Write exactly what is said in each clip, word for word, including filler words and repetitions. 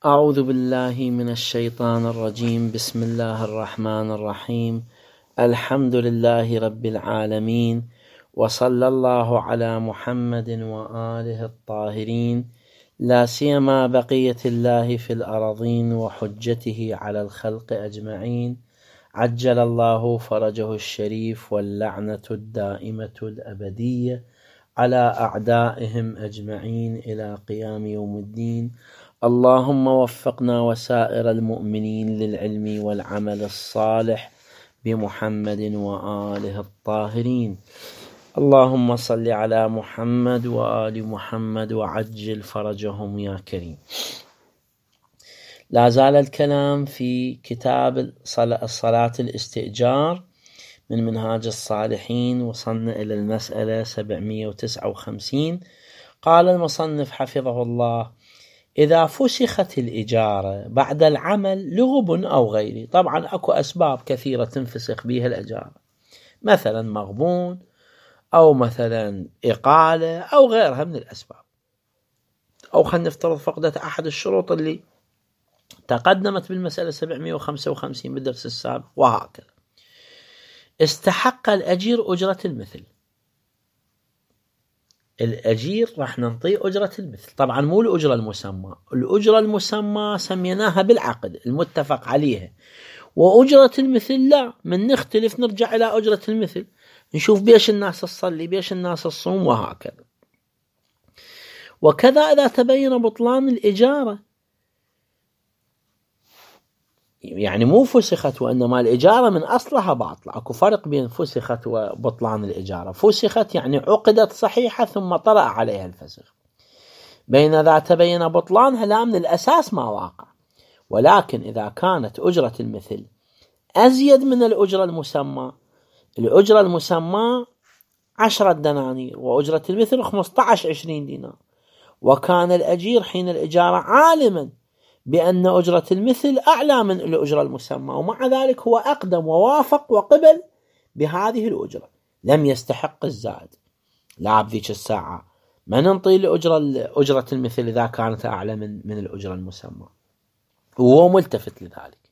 أعوذ بالله من الشيطان الرجيم. بسم الله الرحمن الرحيم. الحمد لله رب العالمين، وصلى الله على محمد وآله الطاهرين، لا سيما بقية الله في الأراضين وحجته على الخلق أجمعين، عجل الله فرجه الشريف، واللعنة الدائمة الأبدية على أعدائهم أجمعين إلى قيام يوم الدين. اللهم وفقنا وسائر المؤمنين للعلم والعمل الصالح بمحمد وآله الطاهرين. اللهم صل على محمد وآل محمد وعجل فرجهم يا كريم. لا زال الكلام في كتاب الصلاة الاستئجار من منهاج الصالحين، وصلنا إلى المسألة سبعمئة وتسعة وخمسين. قال المصنف حفظه الله: إذا فسخت الإجارة بعد العمل لغب أو غيره. طبعا أكو أسباب كثيرة تنفسخ بها الإجارة، مثلا مغبون، أو مثلا إقالة، أو غيرها من الأسباب، أو خلينا نفترض فقدت أحد الشروط اللي تقدمت بالمسألة سبعمئة وخمسة وخمسين بالدرس السابق، وهكذا. استحق الأجير أجرة المثل. الأجير راح ننطيه أجرة المثل، طبعا مو الأجرة المسمى. الأجرة المسمى سميناها بالعقد المتفق عليها، وأجرة المثل لا، من نختلف نرجع إلى أجرة المثل، نشوف بيش الناس تصلي، بيش الناس تصوم، وهكذا. وكذا إذا تبين بطلان الإجارة، يعني مو فسخت وإنما الإجارة من أصلها باطلة. أكو فرق بين فسخت وبطلان الإجارة. فسخت يعني عقدت صحيحة ثم طرأ عليها الفسخ، بين إذا تبين بطلانها لا، من الأساس ما واقع. ولكن إذا كانت أجرة المثل أزيد من الأجرة المسمى، الأجرة المسمى عشرة دنانير وأجرة المثل خمسة عشر عشرين دينار، وكان الأجير حين الإجارة عالما بأن أجرة المثل أعلى من الأجرة المسمى، ومع ذلك هو أقدم ووافق وقبل بهذه الأجرة، لم يستحق الزائد. لا، بذيك الساعة ما ننطي لأجرة أجرة المثل إذا كانت أعلى من من الأجرة المسمى، وهو ملتفت لذلك.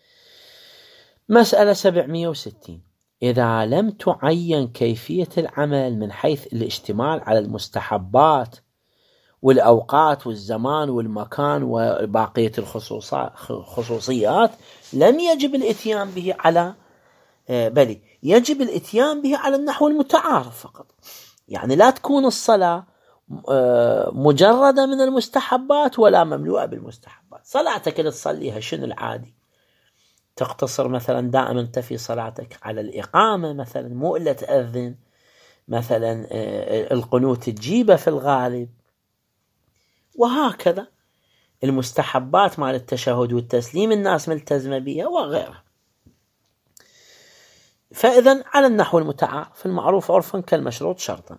مسألة سبعمئة وستين: إذا لم تعين كيفية العمل من حيث الاشتمال على المستحبات والأوقات والزمان والمكان وباقية الخصوصيات، لم يجب الاتيان به على بل يجب الاتيان به على النحو المتعارف فقط. يعني لا تكون الصلاة مجردة من المستحبات ولا مملوءة بالمستحبات. صلاتك اللي تصليها شنو العادي؟ تقتصر مثلا دائما تفي صلاتك على الإقامة، مثلا مو إلا تأذن، مثلا القنوت تجيبه في الغالب، وهكذا. المستحبات مال التشهد والتسليم الناس ملتزمة بها وغيرها. فإذا على النحو المتعارف المعروف عرفا كالمشروط شرطا.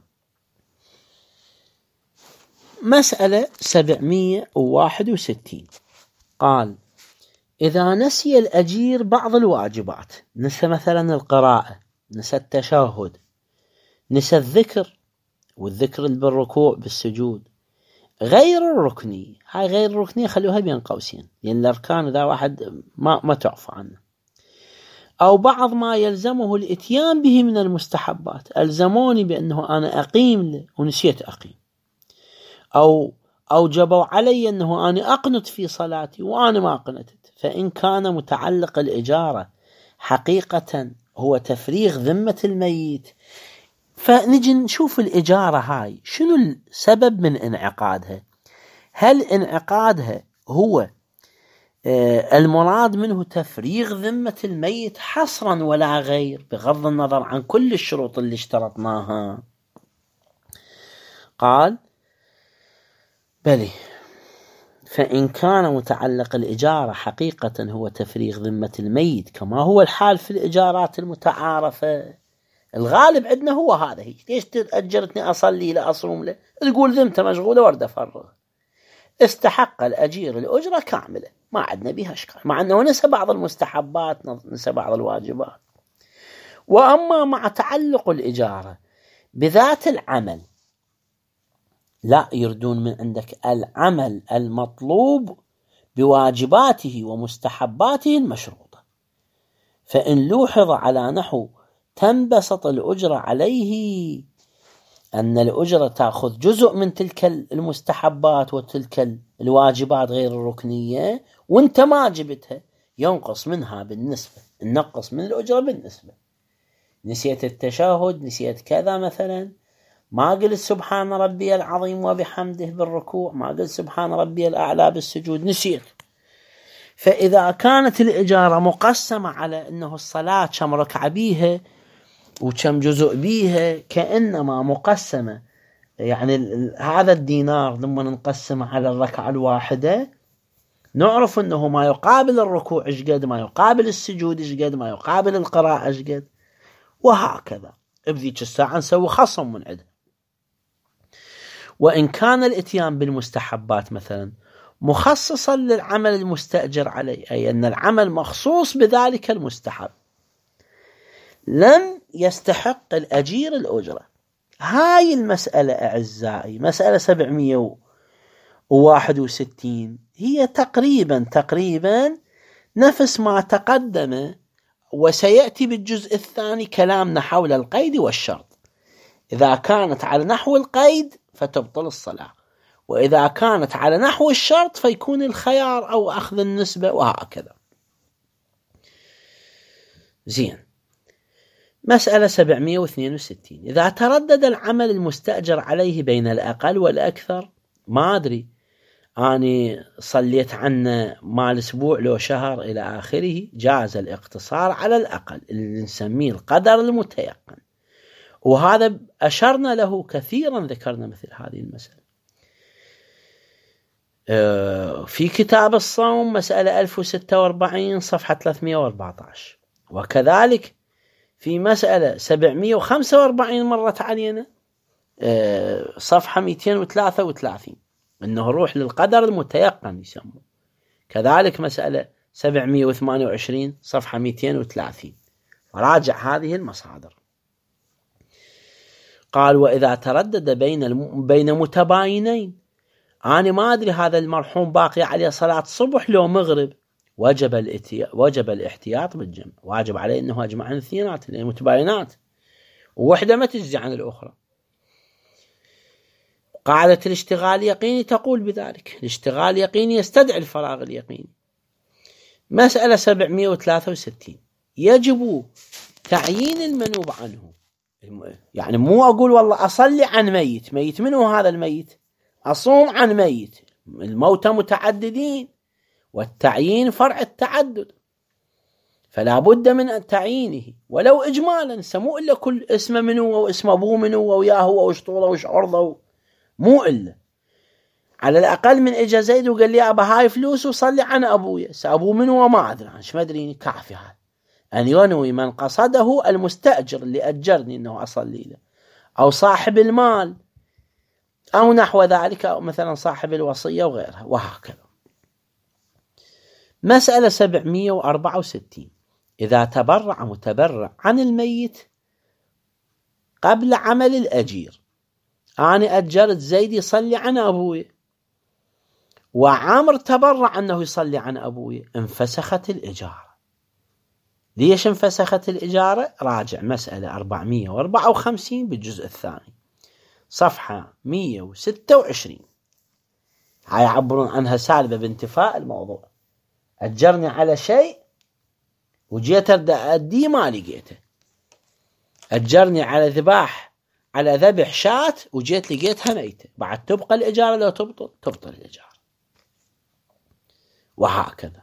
مسألة سبعمئة وواحد وستين: قال: إذا نسي الأجير بعض الواجبات، نسى مثلا القراءة، نسى التشهد، نسى الذكر، والذكر بالركوع بالسجود، غير الركني. هاي غير الركنية خلوها بين قوسين، لأن الأركان إذا واحد ما ما تعفى عنه. أو بعض ما يلزمه الاتيان به من المستحبات، ألزموني بأنه أنا أقيم ونسيت أقيم، أو أوجبوا علي أنه أنا أقنت في صلاتي وأنا ما قنتت. فإن كان متعلق الإجارة حقيقة هو تفريغ ذمة الميت، فنجي نشوف الإجارة هاي شنو السبب من انعقادها. هل انعقادها هو المراد منه تفريغ ذمة الميت حصرا ولا غير، بغض النظر عن كل الشروط اللي اشترطناها؟ قال: بلي، فإن كان متعلق الإجارة حقيقة هو تفريغ ذمة الميت كما هو الحال في الإجارات المتعارفة، الغالب عندنا هو هذا. هي ليش تأجرتني أصلي لا أصوم له؟ تقول ذمته مشغولة ورد أفرغ. استحق الأجير الأجرة كاملة، ما عندنا بها إشكال، مع أنه نسى بعض المستحبات، نسى بعض الواجبات. وأما مع تعلق الإجارة بذات العمل، لا، يردون من عندك العمل المطلوب بواجباته ومستحباته المشروطة. فإن لوحظ على نحو تنبسط الأجرة عليه أن الأجرة تأخذ جزء من تلك المستحبات وتلك الواجبات غير الركنية وانت ما جبتها، ينقص منها بالنسبة، نقص من الأجرة بالنسبة. نسيت التشهد، نسيت كذا مثلا، ما قلت سبحان ربي العظيم وبحمده بالركوع، ما قلت سبحان ربي الأعلى بالسجود، نسيت. فإذا كانت الإجارة مقسمة على أنه الصلاة كم ركعة بيها وكم جزء بيها، كأنما مقسمة، يعني هذا الدينار لما نقسمه على الركعة الواحدة نعرف أنه ما يقابل الركوع إيش قد، ما يقابل السجود إيش قد، ما يقابل القراءة إيش قد، وهكذا. بذيك الساعة نسوي خصم من عدها. وإن كان الاتيان بالمستحبات مثلا مخصصا للعمل المستأجر عليه، أي أن العمل مخصوص بذلك المستحب، لم يستحق الأجير الأجرة. هاي المسألة أعزائي، مسألة سبعمية وواحد وستين، هي تقريبا تقريبا نفس ما تقدم، وسيأتي بالجزء الثاني كلامنا حول القيد والشرط. إذا كانت على نحو القيد فتبطل الصلاة، وإذا كانت على نحو الشرط فيكون الخيار أو أخذ النسبة، وهكذا. زين. مسألة سبعمية واثنين وستين، إذا تردد العمل المستأجر عليه بين الأقل والأكثر، ما أدري أنا صليت عنه مال أسبوع لو شهر إلى آخره، جاز الاقتصار على الأقل اللي نسميه القدر المتيقن، وهذا أشرنا له كثيرا، ذكرنا مثل هذه المسألة في كتاب الصوم، مسألة ألف وستة وأربعين صفحة ثلاثمية وأربعة عشر، وكذلك في مسألة سبعمية وخمسة وأربعين مرت علينا صفحة مئتين وثلاثة وثلاثين، إنه روح للقدر المتيقن يسمى. كذلك مسألة سبعمية وثمانية وعشرين صفحة مئتين وثلاثين، راجع هذه المصادر. قال وإذا تردد بين الم... بين متباينين، أنا ما أدري هذا المرحوم باقي عليه صلاة صبح لو مغرب، وجب الاتي... وجب الاحتياط بالجمع، واجب عليه أنه أجمع عن الاثنينات لأن متباينات، ووحدة ما تجزي عن الأخرى. قاعدة الاشتغال يقيني تقول بذلك، الاشتغال يقيني يستدعي الفراغ اليقيني. مسألة سبعمية وثلاثة وستين، يجب تعيين المنوب عنه، يعني مو أقول والله أصلي عن ميت، ميت منه هذا الميت، أصوم عن ميت، الموتى متعددين والتعيين فرع التعدد، فلا بد من تعيينه ولو إجمالا، سمو إلا كل اسم منه واسم أبوه منه وياه واشطوله وش عرضه، مو إلا على الأقل من إجا زيد وقال لي أبا هاي فلوس وصلي عن أبويا، سأبوه منه وما أدري عنش ما أدريني، كافي هذا أن ينوي من قصده المستأجر اللي أجرني أنه أصلي له، أو صاحب المال أو نحو ذلك، أو مثلا صاحب الوصية وغيرها، وهكذا. مسألة سبعمية وأربعة وستين، إذا تبرع متبرع عن الميت قبل عمل الأجير، أنا أجرت زيد يصلي عن أبوي وعامر تبرع أنه يصلي عن أبوي، انفسخت الإجارة. ليش انفسخت الإجارة؟ راجع مسألة أربعمية وأربعة وخمسين بالجزء الثاني صفحة مية وستة وعشرين، هاي يعبرون عنها سالبة بانتفاء الموضوع. أجرني على شيء وجيت أدي ما لقيته، أجرني على ذباح على ذبح شاة وجيت لقيتها ميتة، بعد تبقى الإجارة لو تبطل تبطل الإجارة، وهكذا.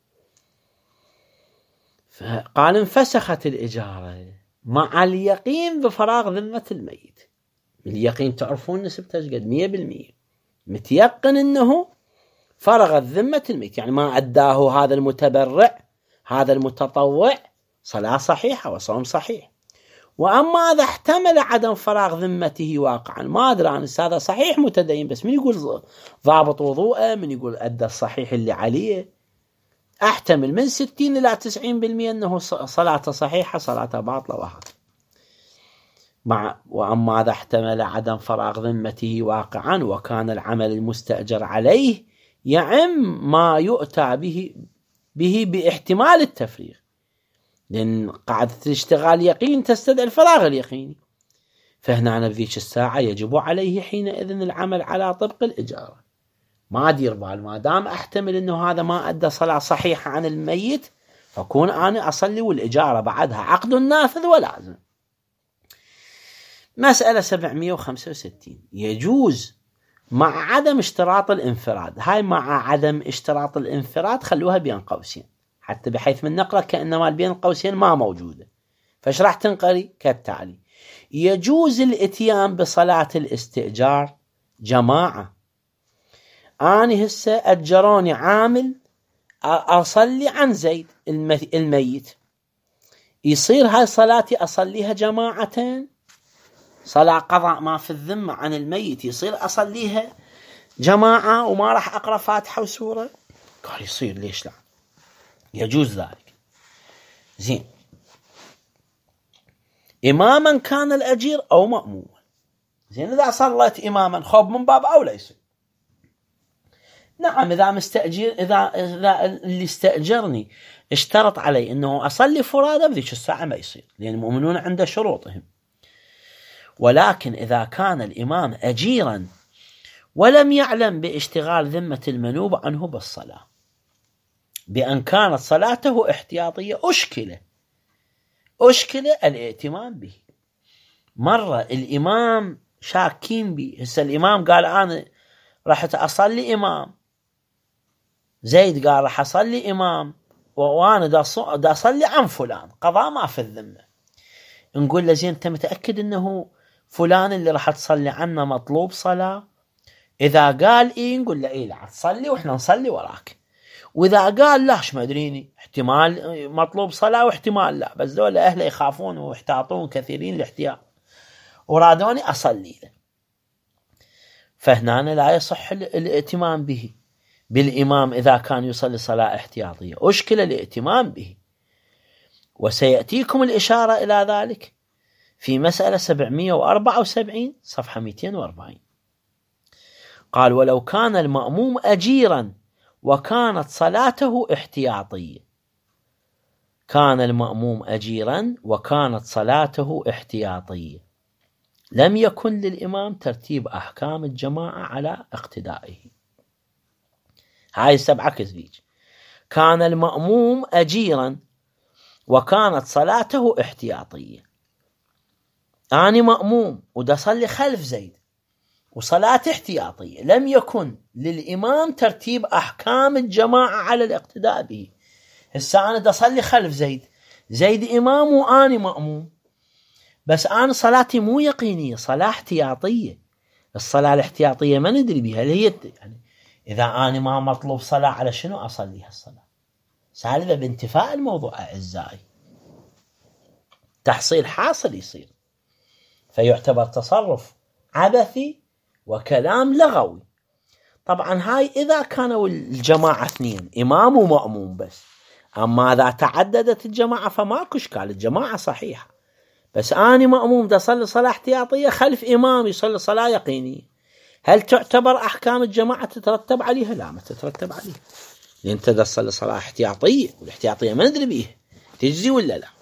فقال انفسخت الإجارة مع اليقين بفراغ ذمة الميت. اليقين تعرفون نسبته قد مية بالمية، متيقن أنه فرغت ذمة الميت، يعني ما أداه هذا المتبرع هذا المتطوع صلاة صحيحة وصوم صحيح. وأما إذا احتمل عدم فراغ ذمته واقعا، ما أدري عن هذا صحيح متدين بس من يقول ضابط وضوءه، من يقول أدى الصحيح اللي عليه، أحتمل من ستين إلى تسعين بالمئة أنه صلاة صحيحة صلاة باطلة وهكذا. مع وأما إذا احتمل عدم فراغ ذمته واقعا وكان العمل المستأجر عليه يعم ما يؤتى به به باحتمال التفريغ، لأن قاعدة الاشتغال يقين تستدعي الفراغ اليقيني، فهنا بذيك الساعة يجب عليه حينئذ العمل على طبق الإجارة. ما دير بال، ما دام أحتمل أنه هذا ما أدى صلاة صحيحة عن الميت، فكون أنا أصلي والإجارة بعدها عقد نافذ ولازم. مسألة سبعمئة وخمسة وستين، يجوز مع عدم اشتراط الانفراد. هاي مع عدم اشتراط الانفراد خلوها بين قوسين، حتى بحيث من نقرأ كأنما بين قوسين ما موجودة، فايش راح تنقري كالتالي: يجوز الاتيان بصلاة الاستئجار جماعة. أنا هسه أجروني عامل أصلي عن زيد الميت، يصير هاي صلاتي أصليها جماعتين، صلاة قضاء ما في الذمة عن الميت يصير أصليها جماعة وما راح أقرأ فاتحة وسورة؟ قال يصير، ليش لا، يجوز ذلك. زين، إماما كان الأجير أو مأموما. زين، إذا صليت إماما خب من باب أولى يصير. نعم، إذا مستأجر، إذا, إذا اللي استأجرني اشترط علي أنه أصلي فرادى بذيك الساعة ما يصير، لأن المؤمنون عند شروطهم. ولكن إذا كان الإمام أجيرا ولم يعلم باشتغال ذمة المنوب عنه بالصلاة، بأن كانت صلاته احتياطية، أشكل أشكل الائتمام به. مرة الإمام شاكين به، هسه الإمام قال أنا راح أصلي إمام، زيد قال راح أصلي إمام، وأنا دا أصلي عن فلان قضاء ما في الذمة. نقول له زين، أنت متأكد أنه فلان اللي راح تصلي عنه مطلوب صلاة؟ إذا قال إيه نقول له إيه، لا تصلي وإحنا نصلي وراك. وإذا قال لاش ما أدريني، احتمال مطلوب صلاة واحتمال لا، بس دول أهله يخافون ويحتاطون كثيرين الاحتياط، ورادوني أصلي له، فهنا لا يصح الائتمام به بالإمام إذا كان يصلي صلاة احتياطية، أشكل الائتمام به. وسيأتيكم الإشارة إلى ذلك في مسألة سبعمئة وأربعة وسبعين صفحة مئتين وأربعين. قال: ولو كان المأموم أجيرا وكانت صلاته احتياطية. كان المأموم أجيرا وكانت صلاته احتياطية، لم يكن للإمام ترتيب أحكام الجماعة على اقتدائه. هاي سبعة كذبيج. كان المأموم أجيرا وكانت صلاته احتياطية. أنا مأموم ودا صلي خلف زيد وصلاة احتياطية، لم يكن للإمام ترتيب أحكام الجماعة على الاقتداء به. هسه أنا دا صلي خلف زيد، زيد إمام وأنا مأموم، بس أنا صلاتي مو يقينية، صلاة احتياطية. الصلاة الاحتياطية ما ندري بها، اللي هي يعني إذا أنا ما مطلوب صلاة على شنو أصليها الصلاة؟ سالفة بانتفاء الموضوع أعزائي، تحصيل حاصل يصير، فيعتبر تصرف عبثي وكلام لغوي. طبعا هاي إذا كانوا الجماعة اثنين، إمام ومأموم بس. أما إذا تعددت الجماعة فماكو إشكال، الجماعة صحيحة، بس أنا مأموم دا صلي صلاة احتياطية خلف إمام يصلي صلاة يقينية، هل تعتبر أحكام الجماعة تترتب عليها؟ لا، ما تترتب عليها، لأن أنت دا تصلي صلاة احتياطية، والاحتياطية ما ندري بيها تجزي ولا لا.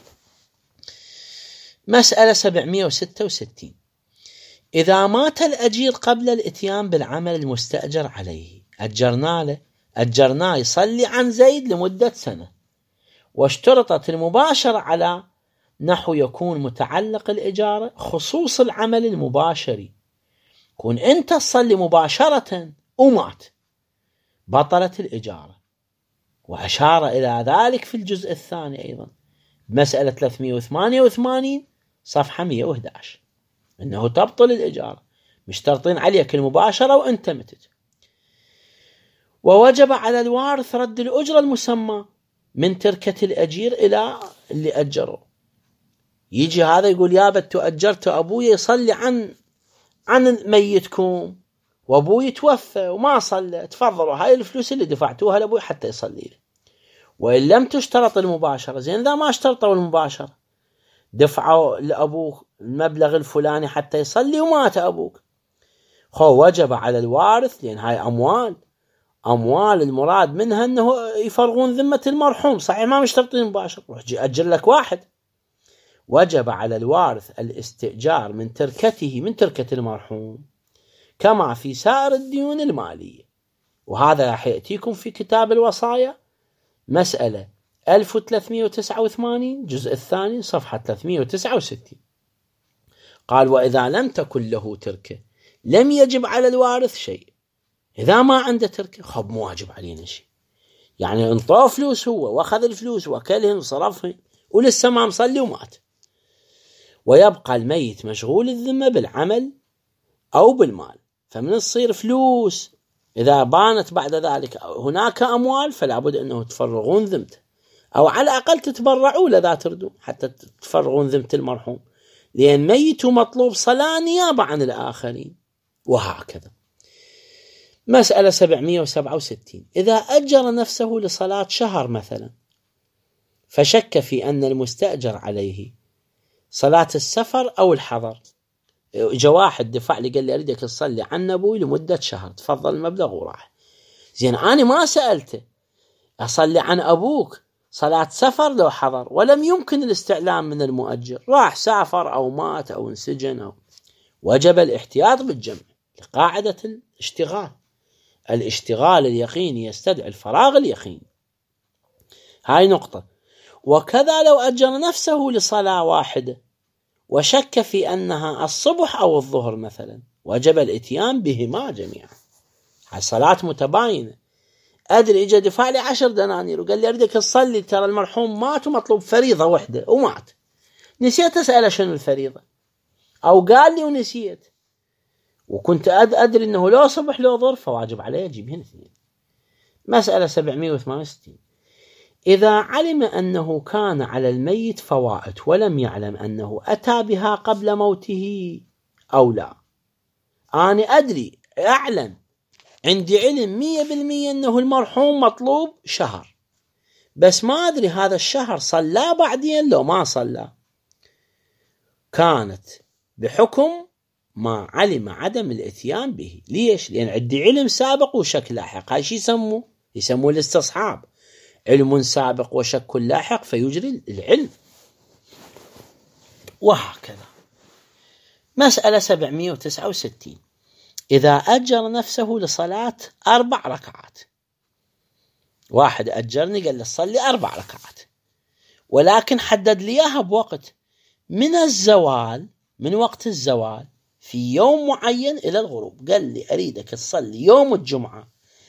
مسألة سبعمئة وستة وستين. إذا مات الأجير قبل الإتيان بالعمل المستأجر عليه، أجرنا له أجرناه يصلي عن زيد لمدة سنة، واشترطت المباشرة على نحو يكون متعلق الإجارة خصوص العمل المباشري، كون أنت تصلي مباشرة ومات بطلت الإجارة. وأشار إلى ذلك في الجزء الثاني أيضا مسألة ثلاثمئة وثمانية وثمانين صفحة مئة وأحد عشر، أنه تبطل الإجارة، مشترطين عليك المباشرة وأنت متت. ووجب على الوارث رد الأجرة المسمى من تركة الأجير إلى اللي أجره. يجي هذا يقول يا بت أجرت أبوي يصلي عن عن ميتكم، وأبوي توفى وما صلى، تفضلوا هاي الفلوس اللي دفعتوها لأبوي حتى يصلي له. وإن لم تشترط المباشرة، زين إذا ما اشترطوا المباشرة دفعوا لأبوك المبلغ الفلاني حتى يصلي ومات أبوك، خو وجب على الوارث، لأن هاي أموال أموال المراد منها أنه يفرغون ذمة المرحوم، صحيح ما مشترطين مباشر، روح أجر لك واحد. وجب على الوارث الاستئجار من تركته من تركة المرحوم كما في سائر الديون المالية. وهذا راح يأتيكم في كتاب الوصايا مسألة ألف وثلاثمئة وتسعة وثمانين جزء الثاني صفحة ثلاثمئة وتسعة وستين. قال: وإذا لم تكن له تركة لم يجب على الوارث شيء. إذا ما عنده تركة خب مو واجب علينا شيء، يعني انطاه فلوس هو واخذ الفلوس وكلهن وصرفهن ولسه ما مصلي ومات، ويبقى الميت مشغول الذمة بالعمل أو بالمال، فمن تصير فلوس إذا بانت بعد ذلك هناك أموال فلا بد أنه تفرغون ذمته، أو على الأقل تتبرعوا لذا تردون حتى تفرغون ذمة المرحوم، لأن ميت مطلوب صلاة نيابة عن الآخرين. وهكذا. مسألة سبعمئة وسبعة وستين: إذا أجر نفسه لصلاة شهر مثلا فشك في أن المستأجر عليه صلاة السفر أو الحضر، جاء واحد دفع لي قال لي أريدك تصلي عن أبوي لمدة شهر، تفضل المبلغ وراح. زين أنا ما سألته أصلي عن أبوك صلاة سفر لو حضر، ولم يمكن الاستعلام من المؤجر، راح سافر أو مات أو انسجن أو وجب الاحتياط بالجمع لقاعدة الاشتغال. الاشتغال اليقيني يستدعي الفراغ اليقيني. هاي نقطة. وكذا لو أجر نفسه لصلاة واحدة وشك في أنها الصبح أو الظهر مثلا وجب الاتيان بهما جميعا. هاي صلاة متباينة. أدري إجا دفع لي عشر دنانير وقال لي أريدك تصلي ترى المرحوم مات ومطلوب فريضة واحدة ومات، نسيت أسأله شنو الفريضة أو قال لي ونسيت، وكنت أدري أنه لو صبح لو ظهر فواجب عليه أجيبهن اثنين. مسألة سبعمئة وثمانية وستين: إذا علم أنه كان على الميت فوائت ولم يعلم أنه أتى بها قبل موته أو لا. أنا أدري أعلم عندي علم مية بالمية أنه المرحوم مطلوب شهر، بس ما أدري هذا الشهر صلى بعدين لو ما صلى، كانت بحكم ما علم عدم الاتيان به. ليش؟ لأن عندي علم سابق وشك لاحق. هاي شي يسموه يسموه الاستصحاب، علم سابق وشك لاحق فيجري العلم. وهكذا. مسألة سبعمئة وتسعة وستين: إذا أجر نفسه لصلاة أربع ركعات، واحد أجرني قال لي صلي أربع ركعات، ولكن حدد لي إياها بوقت من الزوال، من وقت الزوال في يوم معين إلى الغروب. قال لي أريدك تصلي يوم الجمعة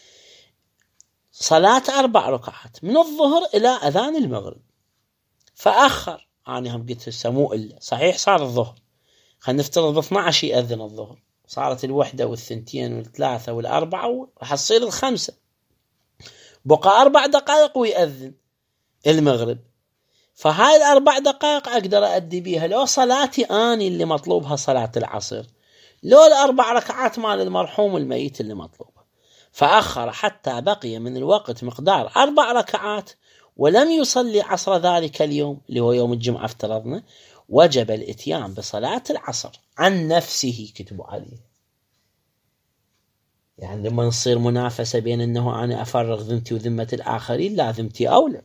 صلاة أربع ركعات من الظهر إلى أذان المغرب، فأخر. أنا هم قلت السموء إلا صحيح صار الظهر، خلينا نفترض باثنى عشر يأذن الظهر، صارت الوحدة والثنتين والثلاثة والأربعة وراح تصير الخمسة، بقى أربع دقائق ويأذن المغرب. فهاي الأربع دقائق أقدر أدي بيها لو صلاتي آني اللي مطلوبها صلاة العصر، لو الأربع ركعات مال المرحوم الميت اللي مطلوبها، فأخر حتى بقي من الوقت مقدار أربع ركعات ولم يصلي عصر ذلك اليوم اللي هو يوم الجمعة افترضنا، وجب الاتيان بصلاة العصر عن نفسه. كتبوا عليه، يعني لما نصير منافسة بين أنه أنا أفرغ ذمتي وذمة الآخرين، لا ذمتي أولى.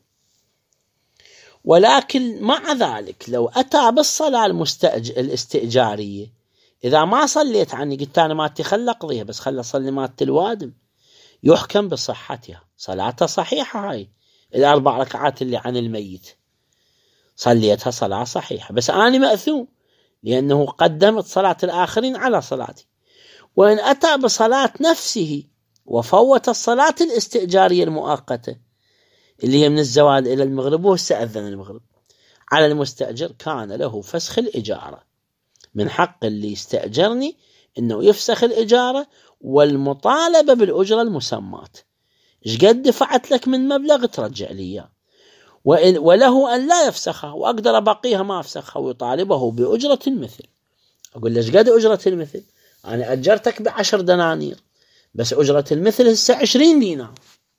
ولكن مع ذلك لو أتى بالصلاة المستأج... الاستئجارية، إذا ما صليت عني قلت أنا ما تخلى قضيها بس خلى صلي مات الوادم، يحكم بصحتها، صلاته صحيحة. هاي الأربع ركعات اللي عن الميت صليتها صلاة صحيحة، بس أنا مأثوم لأنه قدمت صلاة الآخرين على صلاتي. وإن أتى بصلاة نفسه وفوت الصلاة الاستئجارية المؤقتة اللي هي من الزوال إلى المغرب واستأذن المغرب، على المستأجر كان له فسخ الإجارة، من حق اللي يستأجرني إنه يفسخ الإجارة والمطالبة بالأجرة المسمات. إيش قد دفعت لك من مبلغ ترجع لي، وله أن لا يفسخها وأقدر أبقيها ما أفسخها ويطالبه بأجرة المثل. أقول ليش قد أجرة المثل؟ أنا أجرتك بعشر دنانير بس أجرة المثل هسه عشرين دينار،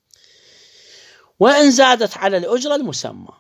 وإن زادت على الأجرة المسمى.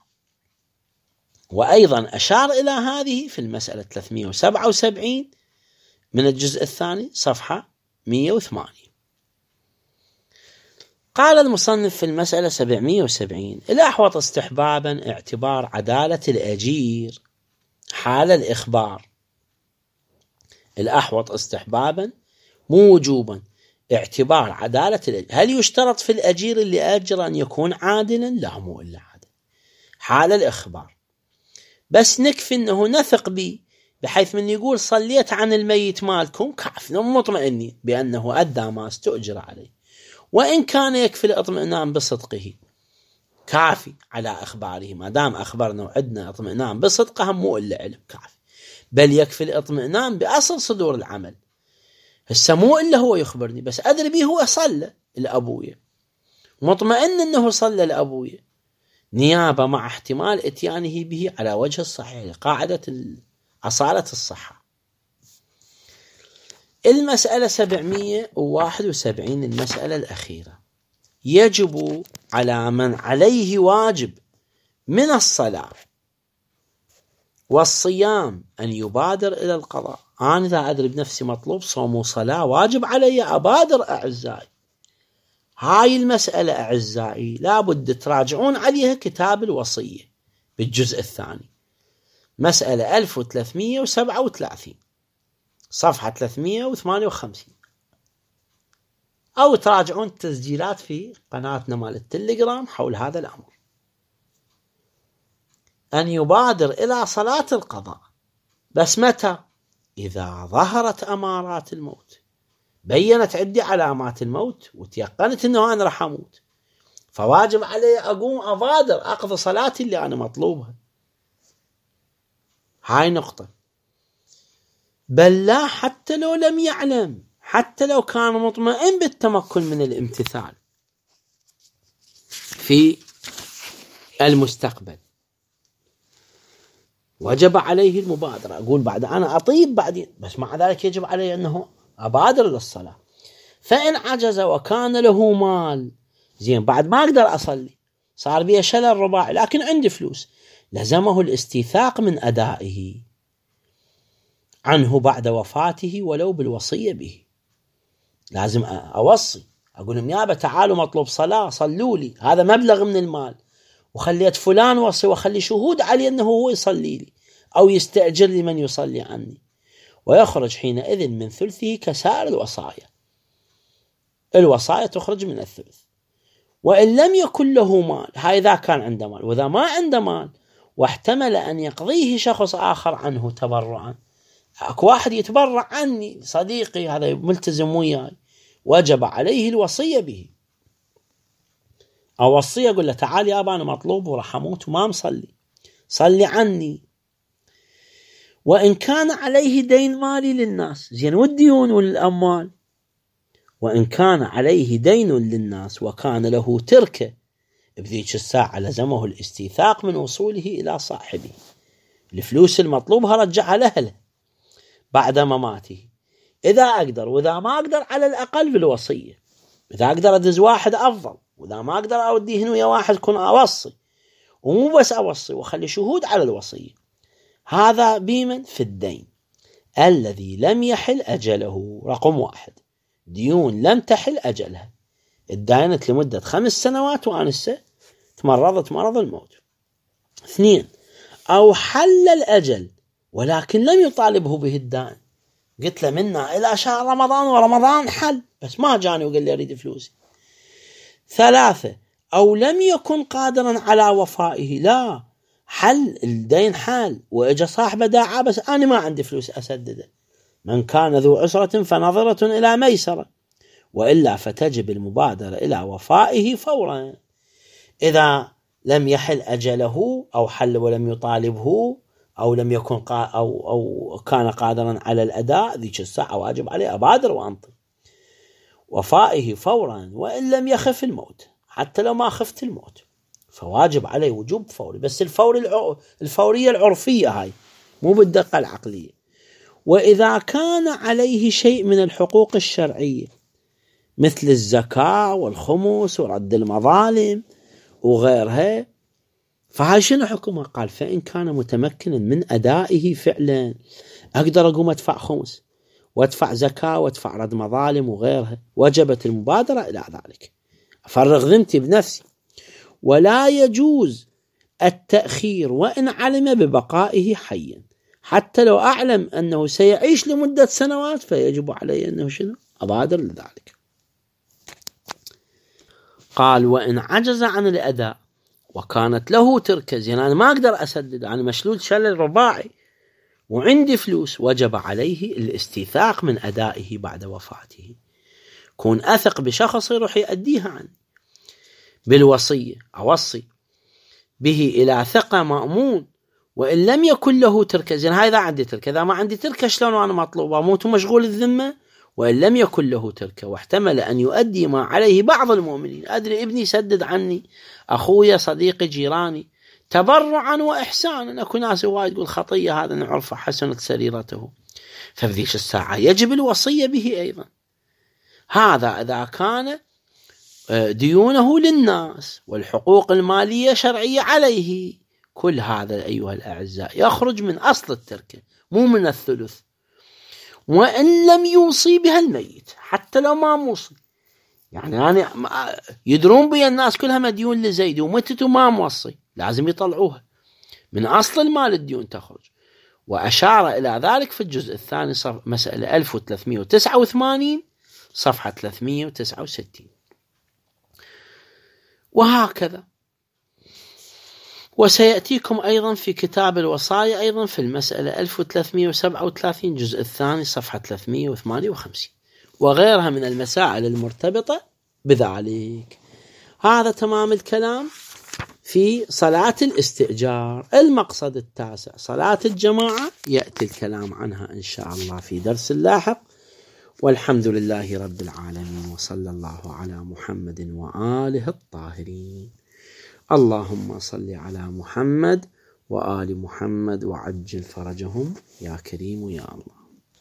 وأيضا أشار إلى هذه في المسألة ثلاثمئة وسبعة وسبعين من الجزء الثاني صفحة مئة وثمانية. قال المصنف في المسألة سبعمئة وسبعين: الأحوط استحبابا اعتبار عدالة الأجير حال الإخبار. الأحوط استحبابا مو وجوبا اعتبار عدالة الأجير. هل يشترط في الأجير اللي أجر أن يكون عادلا؟ لا، مو إلا عادل حال الإخبار، بس نكفي أنه نثق به، بحيث من يقول صليت عن الميت مالكم كافنا مطمئنين بأنه أدى ما استؤجر عليه، وإن كان يكفي الاطمئنان بصدقه كافي على أخباره، ما دام أخبرنا وعدنا اطمئنان بصدقه مو إلا علم كافي، بل يكفي الاطمئنان بأصل صدور العمل. هسه مو إلا هو يخبرني، بس أدري به هو صلى لأبويا، مطمئن أنه صلى لأبويا، نيابة مع احتمال اتيانه به على وجه الصحيح، قاعدة أصالة الصحة. المسألة سبعمئة وواحد وسبعين، المسألة الأخيرة: يجب على من عليه واجب من الصلاة والصيام أن يبادر إلى القضاء. أنا إذا أدري بنفسي مطلوب صوم وصلاة واجب علي أبادر أعزائي. هاي المسألة أعزائي لابد تراجعون عليها كتاب الوصية بالجزء الثاني، مسألة ألف وثلاثمئة وسبعة وثلاثين صفحة ثلاثمئة وثمانية وخمسين، أو تراجعون التسجيلات في قناتنا مال التليجرام حول هذا الأمر. أن يبادر إلى صلاة القضاء، بس متى؟ إذا ظهرت أمارات الموت، بيّنت عندي علامات الموت وتيقنت أنه أنا رح أموت، فواجب علي أقوم أبادر أقضي صلاتي اللي أنا مطلوبها. هاي نقطة. بل لا، حتى لو لم يعلم، حتى لو كان مطمئن بالتمكن من الامتثال في المستقبل، وجب عليه المبادرة. أقول بعد أنا أطيب بعدين، بس مع ذلك يجب علي أنه أبادر للصلاة. فإن عجز وكان له مال، زين بعد ما أقدر أصلي، صار بي شلل رباعي لكن عندي فلوس، لزمه الاستيثاق من أدائه عنه بعد وفاته ولو بالوصية به. لازم أوصي، أقول لهم يابا تعالوا مطلوب صلاة صلوا لي، هذا مبلغ من المال، وخليت فلان وصي وخلي شهود علي أنه هو يصلي لي أو يستأجر لي من يصلي عني، ويخرج حينئذ من ثلثه كسائر الوصايا. الوصايا تخرج من الثلث. وإن لم يكن له مال، هاي إذا كان عنده مال، وإذا ما عنده مال واحتمل أن يقضيه شخص آخر عنه تبرعا، أكو واحد يتبرع عني صديقي هذا ملتزم وياي، وجب عليه الوصية به. أوصي أقول له تعال يا أبا أنا مطلوب ورح أموت وما مصلي، صلي عني. وإن كان عليه دين مالي للناس، زين والديون والأموال، وإن كان عليه دين للناس وكان له تركة، بذيك الساعة لزمه الاستيثاق من وصوله إلى صاحبه، الفلوس المطلوبها رجعها لأهله بعد مماته، إذا أقدر، وإذا ما أقدر على الأقل بالوصية. إذا أقدر أدز واحد أفضل، وإذا ما أقدر أوديه ويا واحد كن أوصي، ومو بس أوصي وخلي شهود على الوصية. هذا بيمن في الدين الذي لم يحل أجله. رقم واحد، ديون لم تحل أجلها، اتداينت لمدة خمس سنوات وأنسة تمرضت مرض الموت. اثنين، أو حل الأجل ولكن لم يطالبه به الدائن، قلت له منا إلى شهر رمضان ورمضان حل، بس ما جاني وقال لي أريد فلوسي. ثلاثة، أو لم يكن قادرا على وفائه، لا حل الدين حال وإجا صاحبه داعا بس أنا ما عندي فلوس أسدده. من كان ذو عسرة فنظرة إلى ميسرة، وإلا فتجب المبادرة إلى وفائه فورا. إذا لم يحل أجله أو حل ولم يطالبه أو لم يكن قا أو أو كان قادرا على الأداء، ذيك الساعة واجب عليه أبادر وأنطي وفائه فورا. وإن لم يخف الموت، حتى لو ما خفت الموت فواجب عليه وجوب فوري، بس الفوري الع... الفورية العرفية هاي، مو بالدقة العقلية. وإذا كان عليه شيء من الحقوق الشرعية مثل الزكاة والخمس ورد المظالم وغيرها، فهاي شنو حكمها؟ قال فإن كان متمكنا من أدائه فعلا، أقدر أقوم أدفع خمس وأدفع زكاة وأدفع رد مظالم وغيرها، وجبت المبادرة إلى ذلك. أفرغ ذمتي بنفسي. ولا يجوز التأخير وإن علم ببقائه حيا، حتى لو أعلم أنه سيعيش لمدة سنوات فيجب علي أنه شنو؟ أبادر لذلك. قال وإن عجز عن الأداء وكانت له تركز، يعني أنا ما أقدر أسدد، أنا مشلول شلل رباعي وعندي فلوس، وجب عليه الاستيثاق من أدائه بعد وفاته. كون أثق بشخص يروح يؤديها عني بالوصية، أوصي به إلى ثقة مأمون، وإن لم يكن له تركز، يعني هذا عندي تركة، إذا ما عندي تركة شلون وأنا مطلوب أموت مشغول الذمة؟ وإن لم يكن له تركة واحتمل أن يؤدي ما عليه بعض المؤمنين، أدري ابني سدد عني، أخويا، صديقي، جيراني، تبرعا وإحسانا. أكو ناس وايد يقول خطية هذا نعرفه حسنت سريرته، فبذيش الساعة يجب الوصية به أيضا. هذا إذا كان ديونه للناس والحقوق المالية شرعية عليه. كل هذا أيها الأعزاء يخرج من أصل التركة، مو من الثلث. وإن لم يوصي بها الميت، حتى لو ما موصي، يعني أنا يدرون بي الناس كلها مديون لزيد ومتت وما موصي، لازم يطلعوها من أصل المال، الديون تخرج. وأشار إلى ذلك في الجزء الثاني مسألة ألف وثلاثمئة وتسعة وثمانين صفحة ثلاثمئة وتسعة وستين. وهكذا. وسيأتيكم أيضا في كتاب الوصايا أيضا في المسألة ألف وثلاثمئة وسبعة وثلاثين جزء الثاني صفحة ثلاثمئة وثمانية وخمسين وغيرها من المسائل المرتبطة بذلك. هذا تمام الكلام في صلاة الاستئجار. المقصد التاسع صلاة الجماعة، يأتي الكلام عنها إن شاء الله في درس لاحق. والحمد لله رب العالمين، وصلى الله على محمد وآله الطاهرين. اللهم صل على محمد وآل محمد وعجل فرجهم يا كريم يا الله.